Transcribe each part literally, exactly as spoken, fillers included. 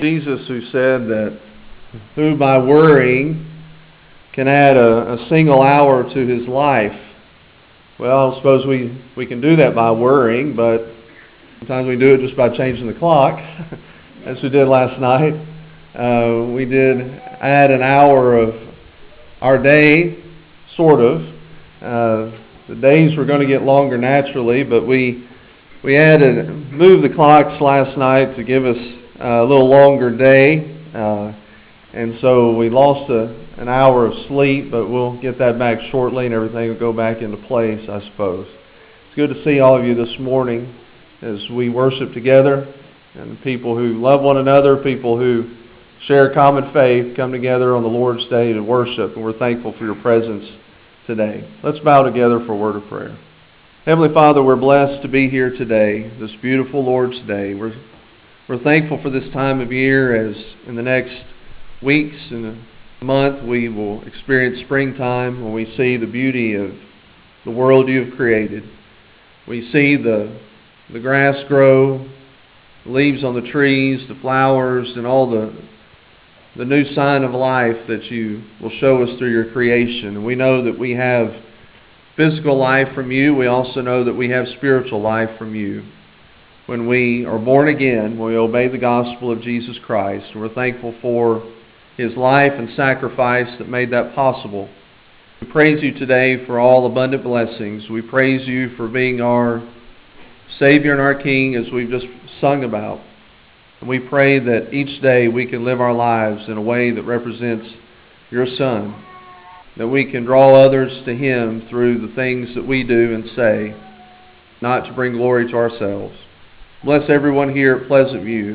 Jesus, who said that who by worrying can add a, a single hour to his life. Well, I suppose we, we can do that by worrying, but sometimes we do it just by changing the clock, as we did last night. Uh, we did add an hour of our day, sort of. Uh, the days were going to get longer naturally, but we we added, moved the clocks last night to give us a little longer day. Uh, and so we lost a, an hour of sleep, but we'll get that back shortly and everything will go back into place, I suppose. It's good to see all of you this morning as we worship together, and people who love one another, people who share a common faith, come together on the Lord's Day to worship, and we're thankful for your presence today. Let's bow together for a word of prayer. Heavenly Father, we're blessed to be here today, this beautiful Lord's Day. We're, we're thankful for this time of year, as in the next weeks and a month we will experience springtime when we see the beauty of the world you have created. We see the, the grass grow, the leaves on the trees, the flowers, and all the the new sign of life that you will show us through your creation. And we know that we have physical life from you. We also know that we have spiritual life from you. When we are born again, we obey the gospel of Jesus Christ. We're thankful for his life and sacrifice that made that possible. We praise you today for all abundant blessings. We praise you for being our Savior and our King, as we've just sung about. And we pray that each day we can live our lives in a way that represents your Son, that we can draw others to him through the things that we do and say, not to bring glory to ourselves. Bless everyone here at Pleasant View.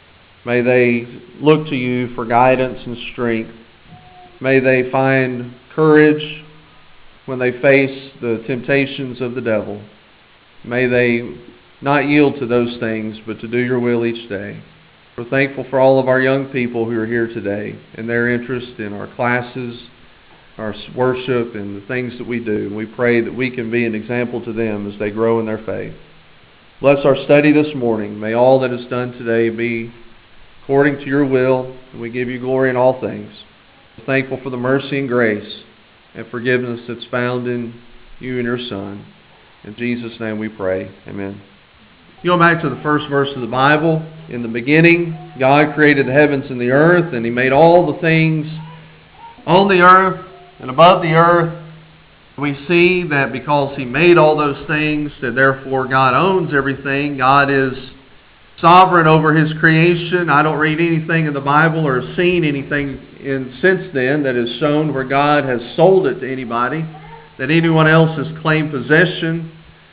May they look to you for guidance and strength. May they find courage when they face the temptations of the devil. May they not yield to those things, but to do your will each day. We're thankful for all of our young people who are here today and their interest in our classes, our worship, and the things that we do. We pray that we can be an example to them as they grow in their faith. Bless our study this morning. May all that is done today be according to your will, and we give you glory in all things. We're thankful for the mercy and grace and forgiveness that's found in you and your Son. In Jesus' name we pray. Amen. You go back to the first verse of the Bible. In the beginning, God created the heavens and the earth, and he made all the things on the earth and above the earth. We see that because he made all those things, that therefore God owns everything. God is sovereign over his creation. I don't read anything in the Bible or seen anything in since then that has shown where God has sold it to anybody, that anyone else has claimed possession.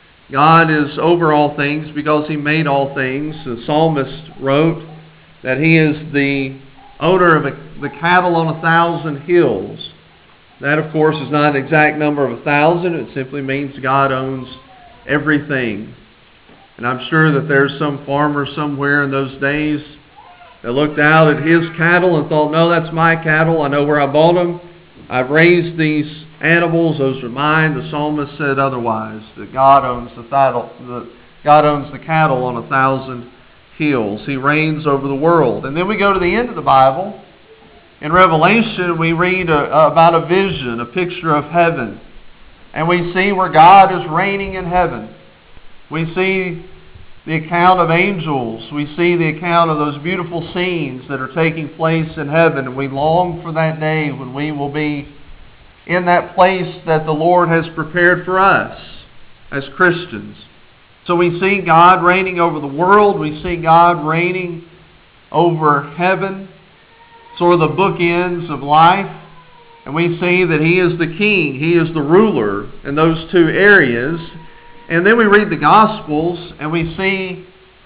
God is over all things because he made all things. The psalmist wrote that he is the owner of a, the cattle on a thousand hills. That, of course, is not an exact number of a thousand. It simply means God owns everything. And I'm sure that there's some farmer somewhere in those days that looked out at his cattle and thought, no, that's my cattle. I know where I bought them. I've raised these animals. Those are mine. The psalmist said otherwise, that God owns the cattle, the, God owns the cattle on a thousand hills. He reigns over the world. And then we go to the end of the Bible. In Revelation, we read a, about a vision, a picture of heaven. And we see where God is reigning in heaven. We see the account of angels. We see the account of those beautiful scenes that are taking place in heaven. And we long for that day when we will be in that place that the Lord has prepared for us as Christians. So we see God reigning over the world. We see God reigning over heaven. Sort of the bookends of life. And we see that he is the king. He is the ruler in those two areas. And then we read the Gospels and we see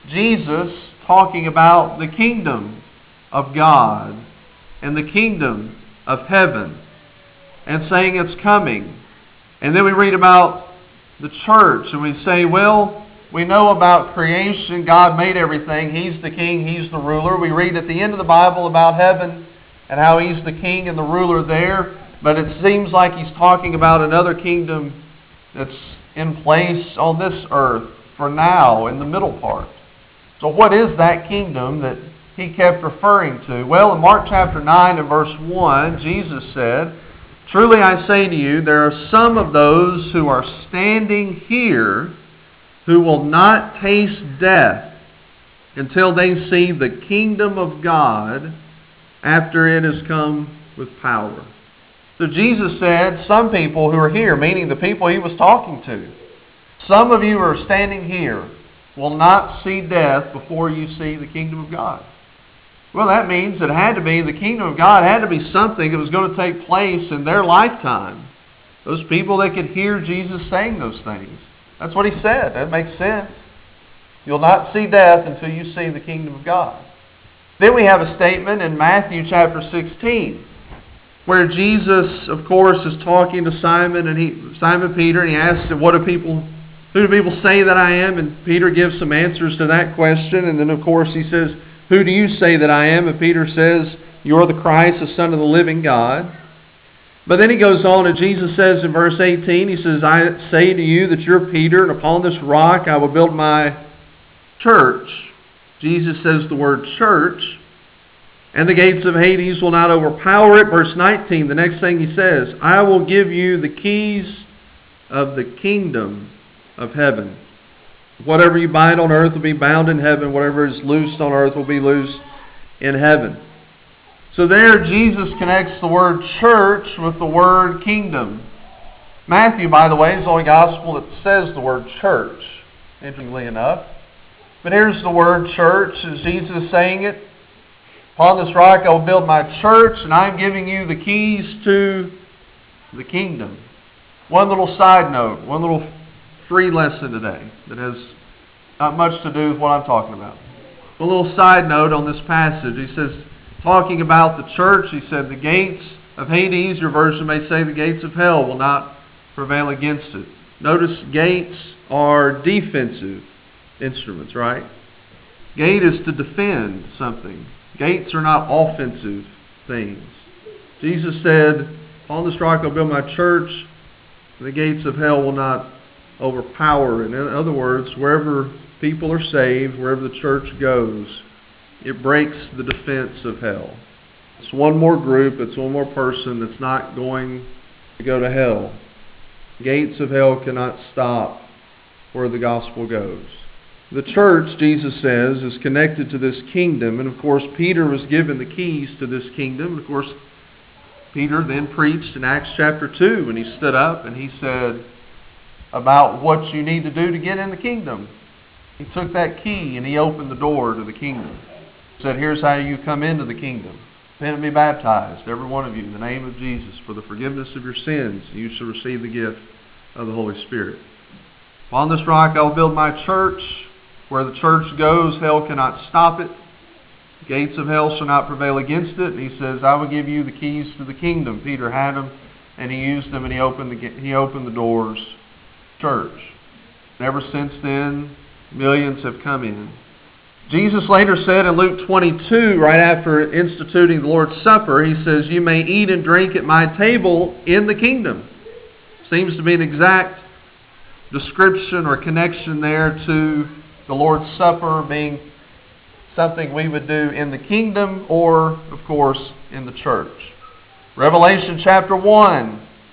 Jesus talking about the kingdom of God and the kingdom of heaven and saying it's coming. And then we read about the church and we say, well, we know about creation. God made everything. He's the king. He's the ruler. We read at the end of the Bible about heaven and how he's the king and the ruler there. But it seems like he's talking about another kingdom that's in place on this earth for now, in the middle part. So what is that kingdom that he kept referring to? Well, in Mark chapter nine and verse one, Jesus said, "Truly I say to you, there are some of those who are standing here who will not taste death until they see the kingdom of God after it has come with power." So Jesus said, some people who are here, meaning the people he was talking to, some of you who are standing here will not see death before you see the kingdom of God. Well, that means it had to be, the kingdom of God had to be something that was going to take place in their lifetime. Those people that could hear Jesus saying those things. That's what he said. That makes sense. You'll not see death until you see the kingdom of God. Then we have a statement in Matthew chapter sixteen, where Jesus, of course, is talking to Simon and he, Simon Peter, and he asks, "What do people, who do people say that I am?" And Peter gives some answers to that question. And then, of course, he says, "Who do you say that I am?" And Peter says, "You're the Christ, the Son of the living God." But then he goes on, and Jesus says in verse eighteen, he says, "I say to you that you're Peter, and upon this rock I will build my church." Jesus says the word church. "And the gates of Hades will not overpower it." Verse nineteen, the next thing he says, "I will give you the keys of the kingdom of heaven. Whatever you bind on earth will be bound in heaven. Whatever is loosed on earth will be loosed in heaven." So there Jesus connects the word church with the word kingdom. Matthew, by the way, is the only gospel that says the word church, interestingly enough. But here's the word church, as Jesus is saying it. "Upon this rock I will build my church, and I'm giving you the keys to the kingdom." One little side note, one little free lesson today that has not much to do with what I'm talking about. A little side note on this passage. He says, talking about the church, he said, "The gates of Hades," your version may say, "the gates of hell will not prevail against it." Notice gates are defensive instruments, right? Gate is to defend something. Gates are not offensive things. Jesus said, "Upon this rock I'll build my church, and the gates of hell will not overpower it." In other words, wherever people are saved, wherever the church goes, it breaks the defense of hell. It's one more group, it's one more person that's not going to go to hell. Gates of hell cannot stop where the gospel goes. The church, Jesus says, is connected to this kingdom. And of course, Peter was given the keys to this kingdom. And of course, Peter then preached in Acts chapter two when he stood up and he said about what you need to do to get in the kingdom. He took that key and he opened the door to the kingdom. He said, "Here's how you come into the kingdom. Repent and be baptized, every one of you, in the name of Jesus, for the forgiveness of your sins. You shall receive the gift of the Holy Spirit. Upon this rock I will build my church. Where the church goes, hell cannot stop it. The gates of hell shall not prevail against it." And he says, "I will give you the keys to the kingdom." Peter had them, and he used them, and he opened the he opened the doors. Church. And ever since then, millions have come in. Jesus later said in Luke twenty-two, right after instituting the Lord's Supper, he says, "You may eat and drink at my table in the kingdom." Seems to be an exact description or connection there to the Lord's Supper being something we would do in the kingdom or, of course, in the church. Revelation chapter one,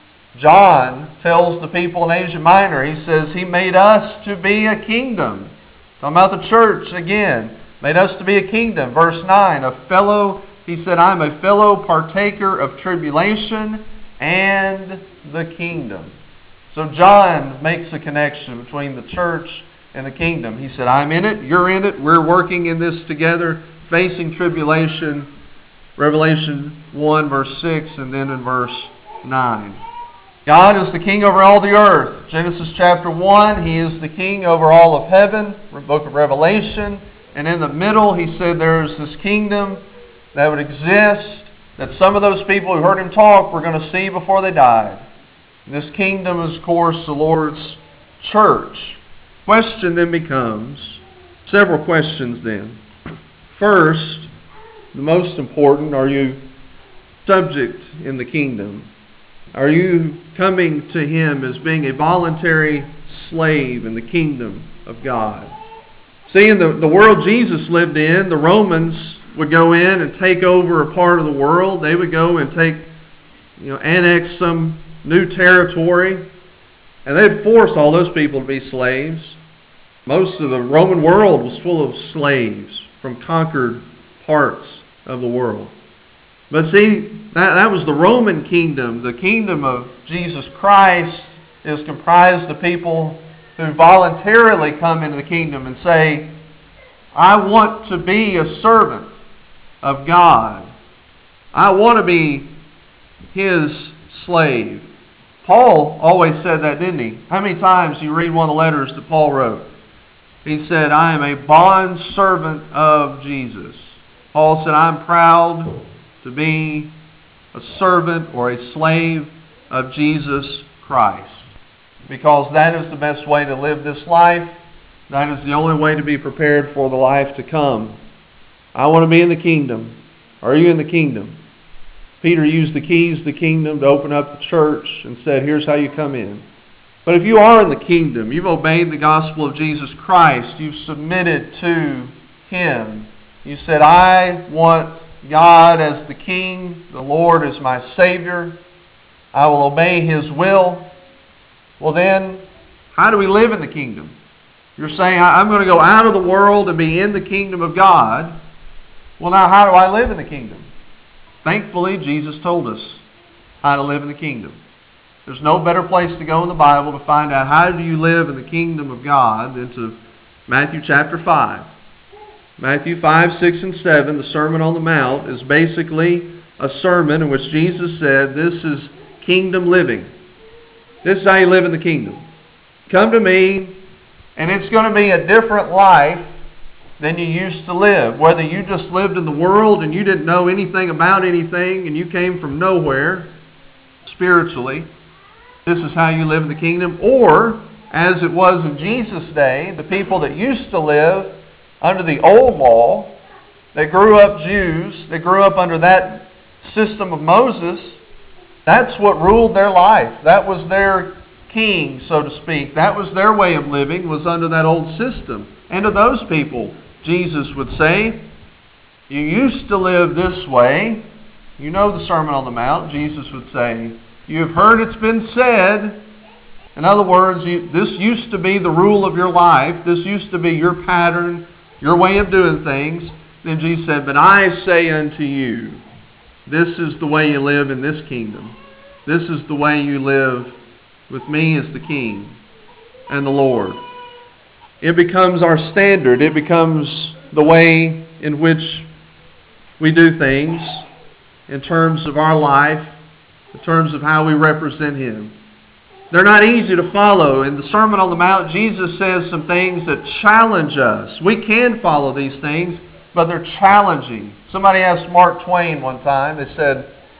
John tells the people in Asia Minor, he says, "He made us to be a kingdom." Talking about the church again. Made us to be a kingdom. Verse nine, a fellow, he said, "I'm a fellow partaker of tribulation and the kingdom." So John makes a connection between the church and the kingdom. He said, "I'm in it, you're in it, we're working in this together, facing tribulation." Revelation one, verse six, and then in verse nine. God is the king over all the earth. Genesis chapter one, he is the king over all of heaven. Book of Revelation. And in the middle, he said there's this kingdom that would exist, that some of those people who heard him talk were going to see before they died. This kingdom is, of course, the Lord's church. Question then becomes, several questions then. First, the most important, are you subject in the kingdom? Are you coming to him as being a voluntary slave in the kingdom of God? See, in the, the world Jesus lived in, the Romans would go in and take over a part of the world. They would go and take, you know, annex some new territory. And they'd force all those people to be slaves. Most of the Roman world was full of slaves from conquered parts of the world. But see, that, that was the Roman kingdom. The kingdom of Jesus Christ is comprised of people who voluntarily come into the kingdom and say, I want to be a servant of God. I want to be His slave. Paul always said that, didn't he? How many times you read one of the letters that Paul wrote? He said, I am a bond servant of Jesus. Paul said, I'm proud to be a servant or a slave of Jesus Christ. Because that is the best way to live this life. That is the only way to be prepared for the life to come. I want to be in the kingdom. Are you in the kingdom? Peter used the keys of the kingdom to open up the church and said, here's how you come in. But if you are in the kingdom, you've obeyed the gospel of Jesus Christ, you've submitted to Him. You said, I want God as the King, the Lord as my Savior. I will obey His will. Well then, how do we live in the kingdom? You're saying, I'm going to go out of the world and be in the kingdom of God. Well, now how do I live in the kingdom? Thankfully, Jesus told us how to live in the kingdom. There's no better place to go in the Bible to find out how do you live in the kingdom of God than to Matthew chapter five. Matthew five, six, and seven, the Sermon on the Mount, is basically a sermon in which Jesus said, this is kingdom living. This is how you live in the kingdom. Come to me, and it's going to be a different life than you used to live. Whether you just lived in the world and you didn't know anything about anything and you came from nowhere spiritually, this is how you live in the kingdom. Or, as it was in Jesus' day, the people that used to live under the old law, that grew up Jews, that grew up under that system of Moses, that's what ruled their life. That was their king, so to speak. That was their way of living, was under that old system. And to those people, Jesus would say, you used to live this way. You know the Sermon on the Mount. Jesus would say, you have heard it's been said. In other words, you, this used to be the rule of your life. This used to be your pattern, your way of doing things. Then Jesus said, but I say unto you, this is the way you live in this kingdom. This is the way you live with me as the King and the Lord. It becomes our standard. It becomes the way in which we do things in terms of our life, in terms of how we represent Him. They're not easy to follow. In the Sermon on the Mount, Jesus says some things that challenge us. We can follow these things, but they're challenging. Somebody asked Mark Twain one time, they said,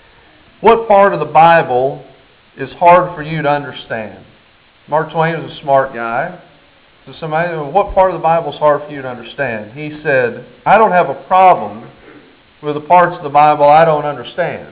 what part of the Bible is hard for you to understand? Mark Twain was a smart guy. So somebody, what part of the Bible is hard for you to understand? He said, I don't have a problem with the parts of the Bible I don't understand.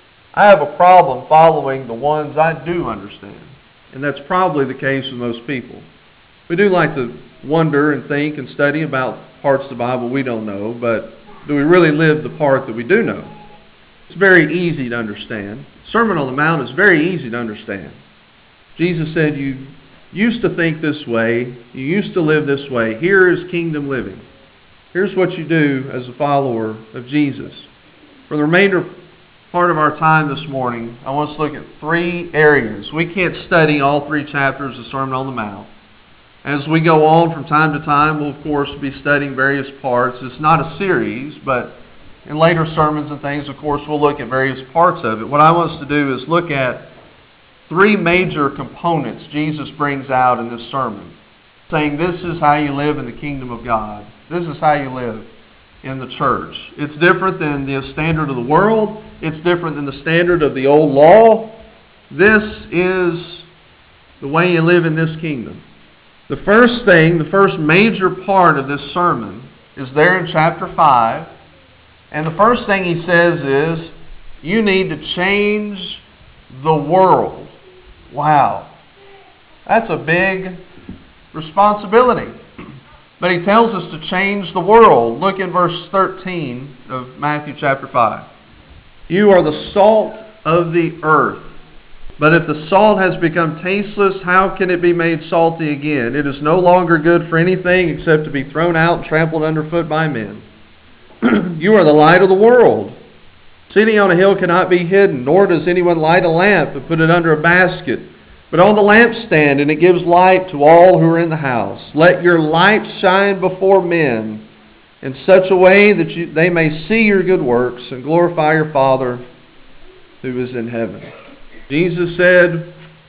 I have a problem following the ones I do understand. And that's probably the case with most people. We do like to wonder and think and study about parts of the Bible we don't know, but do we really live the part that we do know? It's very easy to understand. Sermon on the Mount is very easy to understand. Jesus said, you used to think this way. You used to live this way. Here is kingdom living. Here's what you do as a follower of Jesus. For the remainder part of our time this morning, I want us to look at three areas. We can't study all three chapters of Sermon on the Mount. As we go on from time to time, we'll of course be studying various parts. It's not a series, but in later sermons and things, of course, we'll look at various parts of it. What I want us to do is look at three major components Jesus brings out in this sermon, saying this is how you live in the kingdom of God. This is how you live in the church. It's different than the standard of the world. It's different than the standard of the old law. This is the way you live in this kingdom. The first thing, the first major part of this sermon is there in chapter five. And the first thing he says is, you need to change the world. Wow. That's a big responsibility. But he tells us to change the world. Look in verse thirteen of Matthew chapter five. You are the salt of the earth. But if the salt has become tasteless, how can it be made salty again? It is no longer good for anything except to be thrown out and trampled underfoot by men. You are the light of the world. City on a hill cannot be hidden, nor does anyone light a lamp and put it under a basket, but on the lampstand, and it gives light to all who are in the house. Let your light shine before men in such a way that you, they may see your good works and glorify your Father who is in heaven. Jesus said,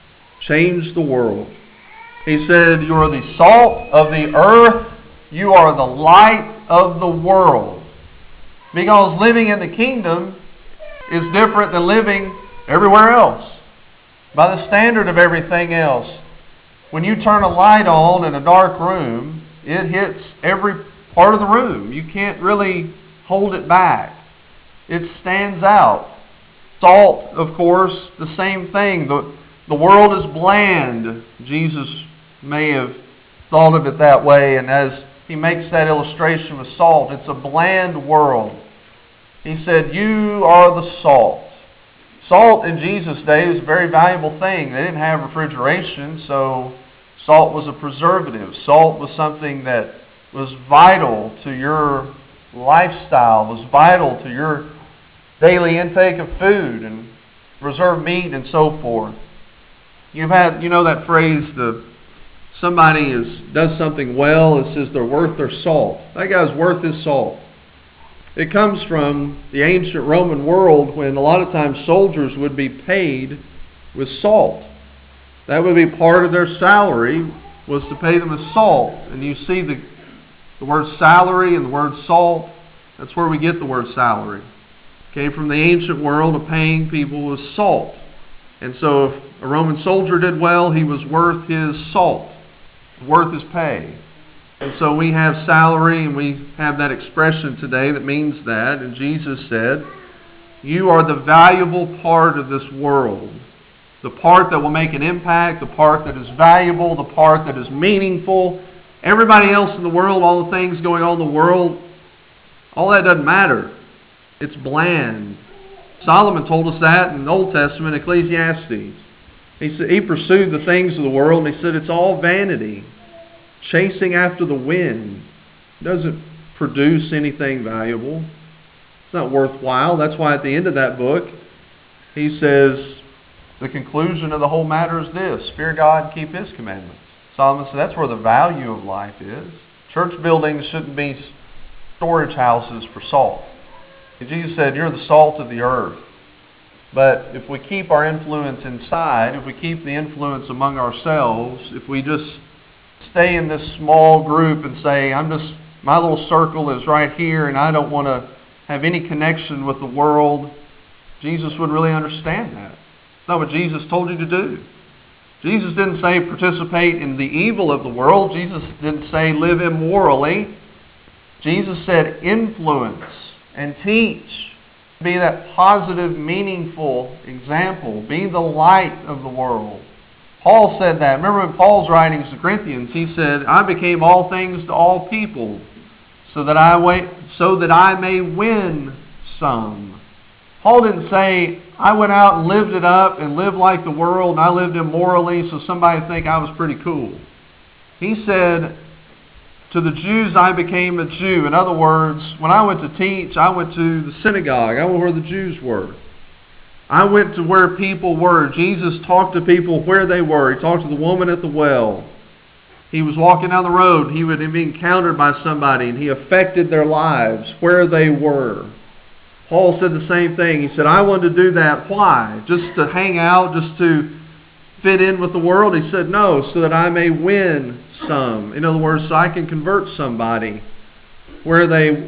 change the world. He said, you are the salt of the earth. You are the light of the world. Because living in the kingdom is different than living everywhere else. By the standard of everything else, when you turn a light on in a dark room, it hits every part of the room. You can't really hold it back. It stands out. Salt, of course, the same thing. The, the world is bland. Jesus may have thought of it that way, and as he makes that illustration with salt, it's a bland world. He said, you are the salt. Salt in Jesus' day was a very valuable thing. They didn't have refrigeration, so salt was a preservative. Salt was something that was vital to your lifestyle, was vital to your daily intake of food and preserved meat and so forth. You've had, you know that phrase, the somebody is does something well, it says they're worth their salt. That guy's worth his salt. It comes from the ancient Roman world when a lot of times soldiers would be paid with salt. That would be part of their salary, was to pay them with salt. And you see the, the word salary and the word salt, that's where we get the word salary. Came from the ancient world of paying people with salt. And so if a Roman soldier did well, he was worth his salt, worth his pay. And so we have salary, and we have that expression today that means that. And Jesus said, you are the valuable part of this world. The part that will make an impact, the part that is valuable, the part that is meaningful. Everybody else in the world, all the things going on in the world, all that doesn't matter. It's bland. Solomon told us that in the Old Testament, Ecclesiastes. He said he pursued the things of the world, and he said it's all vanity, chasing after the wind. It doesn't produce anything valuable. It's not worthwhile. That's why at the end of that book, he says the conclusion of the whole matter is this: fear God and keep His commandments. Solomon said that's where the value of life is. Church buildings shouldn't be storage houses for salt. Jesus said, you're the salt of the earth. But if we keep our influence inside, if we keep the influence among ourselves, if we just stay in this small group and say, I'm just, my little circle is right here and I don't want to have any connection with the world, Jesus wouldn't really understand that. That's not what Jesus told you to do. Jesus didn't say participate in the evil of the world. Jesus didn't say live immorally. Jesus said influence and teach. Be that positive, meaningful example. Be the light of the world. Paul said that. Remember in Paul's writings to Corinthians, he said, I became all things to all people so that I wait, so that I may win some. Paul didn't say, I went out and lived it up and lived like the world and I lived immorally so somebody would think I was pretty cool. He said, to the Jews, I became a Jew. In other words, when I went to teach, I went to the synagogue. I went where the Jews were. I went to where people were. Jesus talked to people where they were. He talked to the woman at the well. He was walking down the road. He would be encountered by somebody, and he affected their lives where they were. Paul said the same thing. He said, I wanted to do that. Why? Just to hang out, just to fit in with the world? He said, no, so that I may win some. In other words, so I can convert somebody where they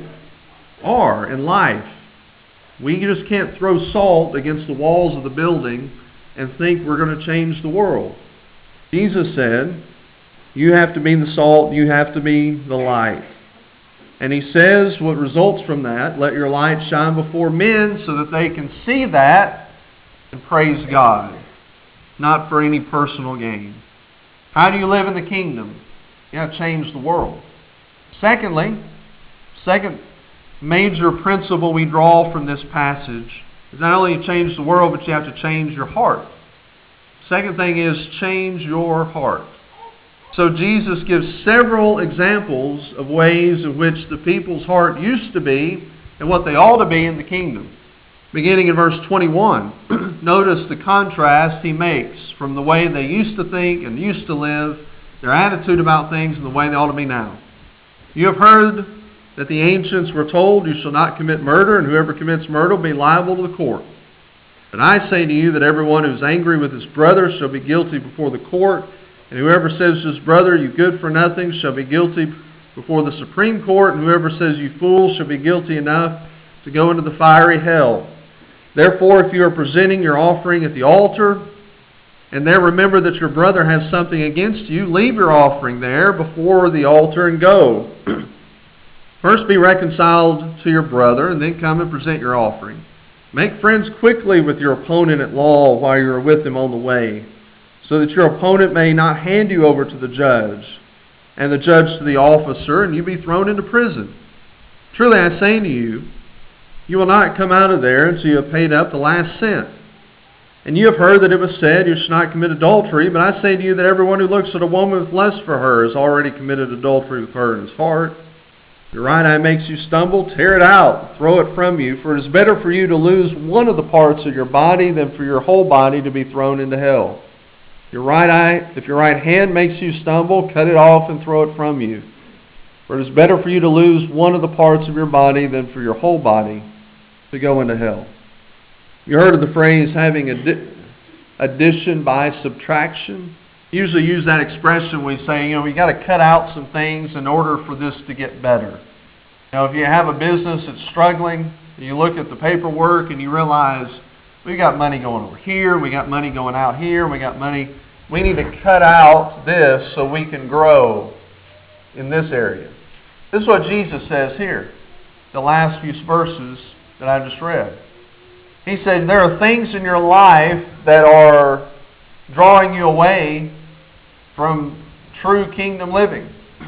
are in life. We just can't throw salt against the walls of the building and think we're going to change the world. Jesus said, you have to be the salt, you have to be the light. And he says what results from that, let your light shine before men so that they can see that and praise God, not for any personal gain. How do you live in the kingdom? You got to change the world. Secondly, second major principle we draw from this passage is not only you change the world, but you have to change your heart. Second thing is change your heart. So Jesus gives several examples of ways in which the people's heart used to be and what they ought to be in the kingdom. Beginning in verse twenty-one, notice the contrast he makes from the way they used to think and used to live, their attitude about things, and the way they ought to be now. You have heard that the ancients were told, you shall not commit murder, and whoever commits murder will be liable to the court. But I say to you that everyone who is angry with his brother shall be guilty before the court, and whoever says to his brother, you good for nothing, shall be guilty before the Supreme Court, and whoever says you fool shall be guilty enough to go into the fiery hell. Therefore, if you are presenting your offering at the altar, and there remember that your brother has something against you, leave your offering there before the altar and go. First be reconciled to your brother, and then come and present your offering. Make friends quickly with your opponent at law while you are with him on the way, so that your opponent may not hand you over to the judge, and the judge to the officer, and you be thrown into prison. Truly I say to you, you will not come out of there until you have paid up the last cent. And you have heard that it was said, you shall not commit adultery, but I say to you that everyone who looks at a woman with lust for her has already committed adultery with her in his heart. Your right eye makes you stumble, tear it out, throw it from you, for it is better for you to lose one of the parts of your body than for your whole body to be thrown into hell. Your right eye, if your right hand makes you stumble, cut it off and throw it from you. For it is better for you to lose one of the parts of your body than for your whole body to go into hell. You heard of the phrase having addi- addition by subtraction? Usually use that expression when we say, you know, we got to cut out some things in order for this to get better. Now, if you have a business that's struggling, you look at the paperwork and you realize we got money going over here, we got money going out here, we got money. We need to cut out this so we can grow in this area. This is what Jesus says here, the last few verses that I just read. He said there are things in your life that are drawing you away from true kingdom living.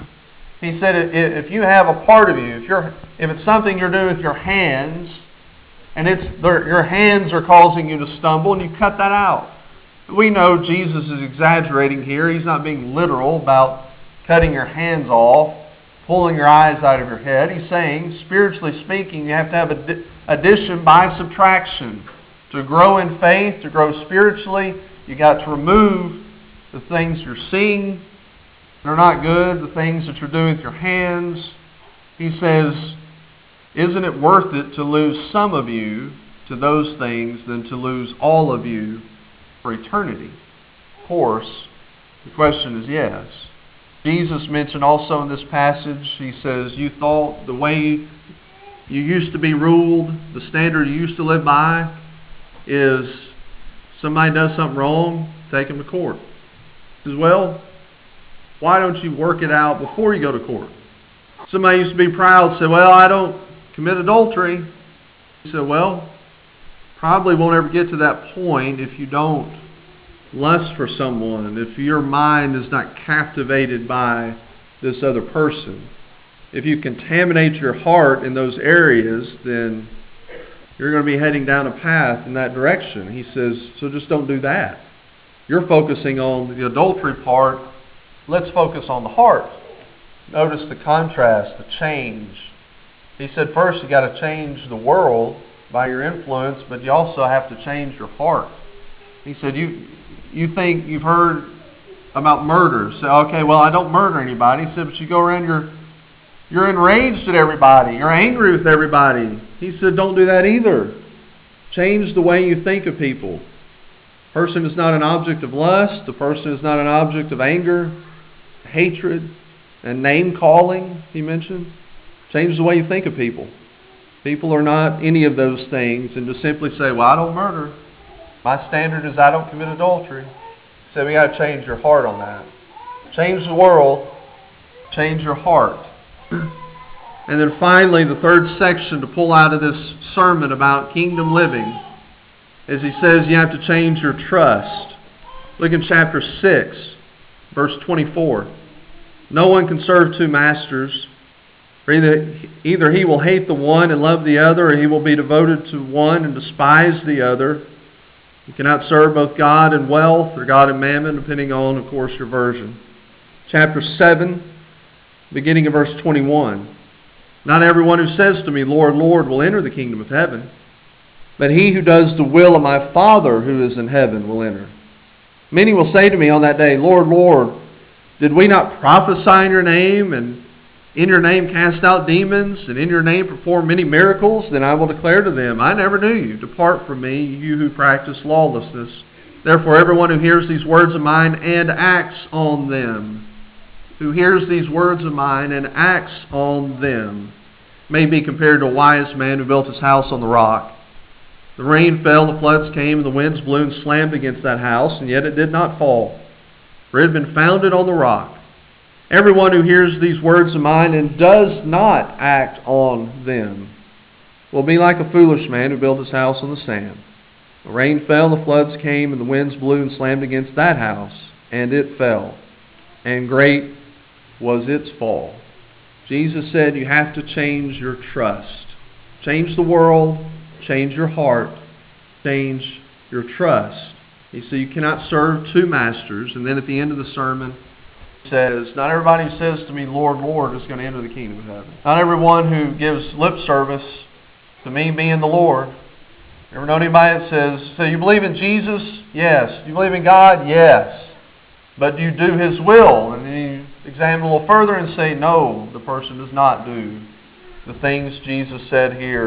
He said if you have a part of you, if you're, if it's something you're doing with your hands, and it's your hands are causing you to stumble, and you cut that out. We know Jesus is exaggerating here. He's not being literal about cutting your hands off, pulling your eyes out of your head. He's saying, spiritually speaking, you have to have an addition by subtraction. To grow in faith, to grow spiritually, you got to remove the things you're seeing that are not good, the things that you're doing with your hands. He says, isn't it worth it to lose some of you to those things than to lose all of you for eternity? Of course, the question is yes. Jesus mentioned also in this passage, he says, you thought the way you used to be ruled, the standard you used to live by, is somebody does something wrong, take him to court. He says, well, why don't you work it out before you go to court? Somebody used to be proud, say, well, I don't commit adultery. He said, well, probably won't ever get to that point if you don't lust for someone, if your mind is not captivated by this other person. If you contaminate your heart in those areas, then you're going to be heading down a path in that direction. He says, so just don't do that. You're focusing on the adultery part. Let's focus on the heart. Notice the contrast, the change. He said first you got to change the world by your influence, but you also have to change your heart. He said you you think you've heard about murder. Say, okay, well, I don't murder anybody. He said, but you go around, you're you're enraged at everybody. You're angry with everybody. He said, don't do that either. Change the way you think of people. A person is not an object of lust. The person is not an object of anger, hatred, and name-calling, he mentioned. Change the way you think of people. People are not any of those things. And to simply say, well, I don't murder. My standard is I don't commit adultery. So we got to change your heart on that. Change the world. Change your heart. And then finally, the third section to pull out of this sermon about kingdom living is he says you have to change your trust. Look in chapter six, verse twenty-four. No one can serve two masters, For either, either he will hate the one and love the other, or he will be devoted to one and despise the other. You cannot serve both God and wealth, or God and mammon, depending on, of course, your version. Chapter seven, beginning of verse twenty-one. Not everyone who says to me, Lord, Lord, will enter the kingdom of heaven, but he who does the will of my Father who is in heaven will enter. Many will say to me on that day, Lord, Lord, did we not prophesy in your name, and in your name cast out demons, and in your name perform many miracles? Then I will declare to them, I never knew you. Depart from me, you who practice lawlessness. Therefore, everyone who hears these words of mine and acts on them, who hears these words of mine and acts on them, may be compared to a wise man who built his house on the rock. The rain fell, the floods came, and the winds blew and slammed against that house, and yet it did not fall, for it had been founded on the rock. Everyone who hears these words of mine and does not act on them will be like a foolish man who built his house on the sand. The rain fell, the floods came, and the winds blew and slammed against that house, and it fell. And great was its fall. Jesus said you have to change your trust. Change the world, change your heart, change your trust. You see, you cannot serve two masters. And then at the end of the sermon, he says, not everybody who says to me, Lord, Lord, is going to enter the kingdom of heaven. Not everyone who gives lip service to me being the Lord. Ever know anybody that says, so you believe in Jesus? Yes. Do you believe in God? Yes. But do you do His will? And then you examine a little further and say, no, the person does not do the things Jesus said here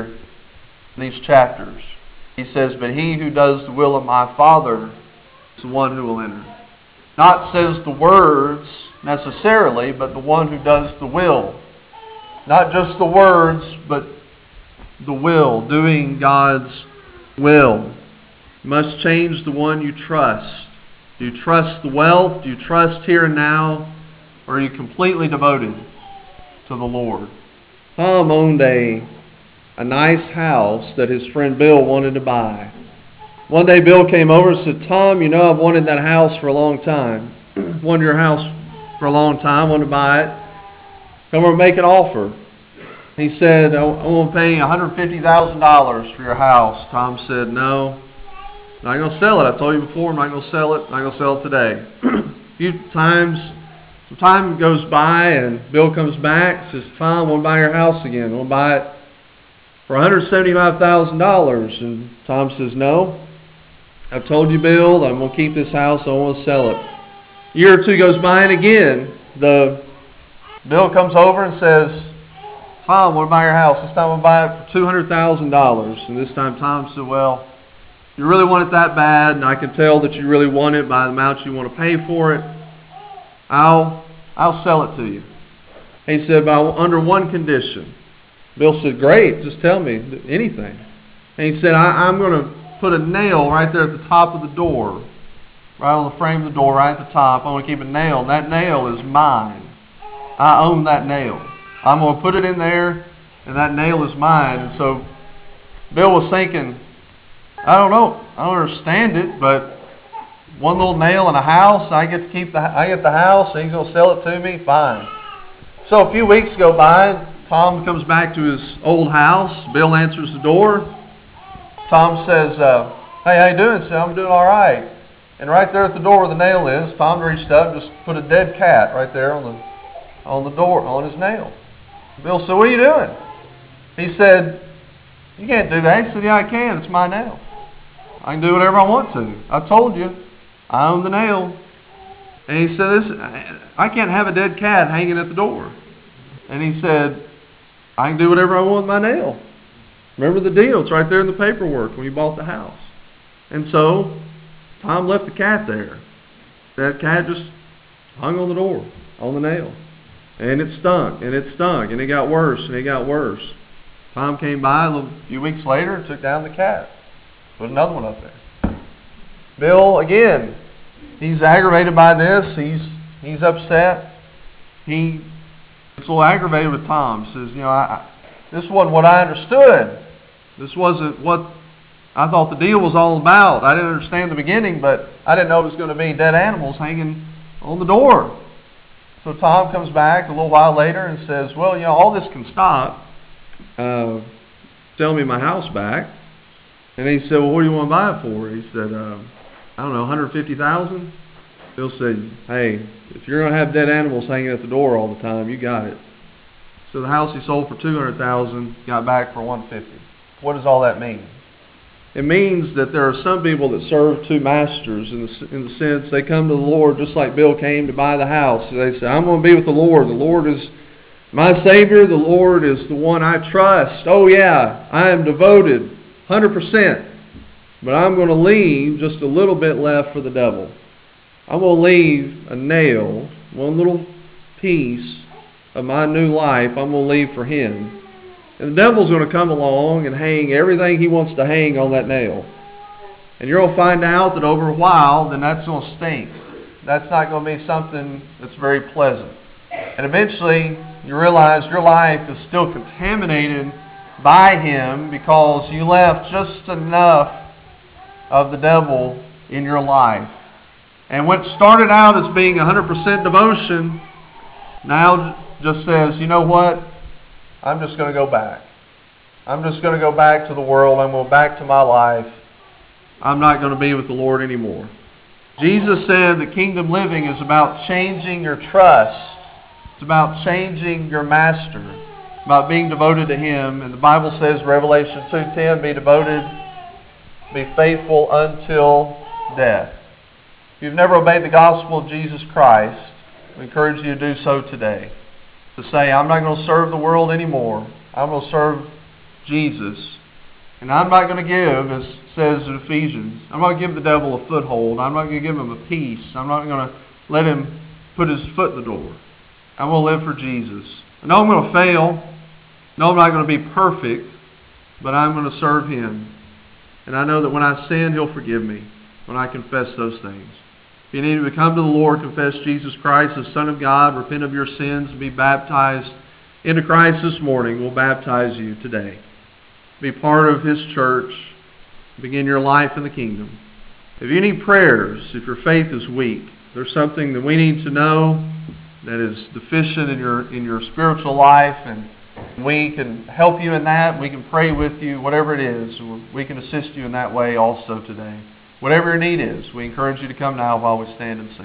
in these chapters. He says, but he who does the will of my Father is the one who will enter. Not says the words necessarily, but the one who does the will. Not just the words, but the will, doing God's will. You must change the one you trust. Do you trust the wealth? Do you trust here and now? Or are you completely devoted to the Lord? Tom owned a, a nice house that his friend Bill wanted to buy. One day Bill came over and said, Tom, you know I've wanted that house for a long time. Wanted your house for a long time, wanted to buy it. Come over and make an offer. He said, I want to pay one hundred fifty thousand dollars for your house. Tom said, no, I'm not going to sell it. I told you before, I'm not going to sell it. I'm not going to sell it today. A few times, some time goes by and Bill comes back and says, Tom, I want to buy your house again. I want to buy it for one hundred seventy-five thousand dollars. And Tom says, no, I've told you, Bill, I'm going to keep this house. I don't want to sell it. A year or two goes by and again, the Bill comes over and says, Tom, I want to buy your house. This time I want to buy it for two hundred thousand dollars. And this time Tom said, well, you really want it that bad, and I can tell that you really want it by the amount you want to pay for it. I'll I'll sell it to you. He said, but under one condition. Bill said, great, just tell me anything. And he said, I, I'm going to put a nail right there at the top of the door, right on the frame of the door, right at the top. I want to keep a nail, and that nail is mine. I own that nail. I'm going to put it in there, and that nail is mine. And so Bill was thinking, I don't know, I don't understand it, but one little nail in a house, I get to keep the I get the house, and he's going to sell it to me, fine. So a few weeks go by, Tom comes back to his old house. Bill answers the door. Tom says, uh, hey, how you doing? He said, I'm doing all right. And right there at the door where the nail is, Tom reached up and just put a dead cat right there on the on the door, on his nail. Bill said, what are you doing? He said, you can't do that. He said, yeah, I can. It's my nail. I can do whatever I want to. I told you, I own the nail. And he said, this, I can't have a dead cat hanging at the door. And he said, I can do whatever I want with my nail. Remember the deal. It's right there in the paperwork when you bought the house. And so Tom left the cat there. That cat just hung on the door, on the nail. And it stunk, and it stunk, and it got worse, and it got worse. Tom came by a little, few weeks later and took down the cat. Put another one up there. Bill, again, he's aggravated by this. He's he's upset. He gets a little aggravated with Tom. He says, you know, I, I, this wasn't what I understood. This wasn't what I thought the deal was all about. I didn't understand the beginning, but I didn't know it was going to be dead animals hanging on the door. So Tom comes back a little while later and says, well, you know, all this can stop. Uh, sell me my house back. And he said, well, what do you want to buy it for? He said, uh, I don't know, one hundred fifty thousand dollars? Bill said, hey, if you're going to have dead animals hanging at the door all the time, you got it. So the house he sold for two hundred thousand dollars got back for one hundred fifty thousand dollars. What does all that mean? It means that there are some people that serve two masters in the, in the sense they come to the Lord just like Bill came to buy the house. They say, I'm going to be with the Lord. The Lord is my Savior. The Lord is the one I trust. Oh yeah, I am devoted one hundred percent. But I'm going to leave just a little bit left for the devil. I'm going to leave a nail, one little piece of my new life, I'm going to leave for him. And the devil's going to come along and hang everything he wants to hang on that nail. And you're going to find out that over a while, then that's going to stink. That's not going to be something that's very pleasant. And eventually, you realize your life is still contaminated by him because you left just enough of the devil in your life. And what started out as being one hundred percent devotion now just says, you know what? I'm just going to go back. I'm just going to go back to the world. I'm going back to my life. I'm not going to be with the Lord anymore. Jesus said that kingdom living is about changing your trust. It's about changing your master, about being devoted to him. And the Bible says, Revelation two ten, be devoted, be faithful until death. If you've never obeyed the gospel of Jesus Christ, we encourage you to do so today. To say, I'm not going to serve the world anymore. I'm going to serve Jesus. And I'm not going to give, as it says in Ephesians, I'm not going to give the devil a foothold. I'm not going to give him a peace. I'm not going to let him put his foot in the door. I'm going to live for Jesus. I know I'm going to fail. I know I'm not going to be perfect, but I'm going to serve him. And I know that when I sin, he'll forgive me when I confess those things. If you need to come to the Lord, confess Jesus Christ as Son of God, repent of your sins, and be baptized into Christ this morning, we'll baptize you today. Be part of his church. Begin your life in the kingdom. If you need prayers, if your faith is weak, there's something that we need to know that is deficient in your in your spiritual life, and we can help you in that. We can pray with you, whatever it is. We can assist you in that way also today. Whatever your need is, we encourage you to come now while we stand and sing.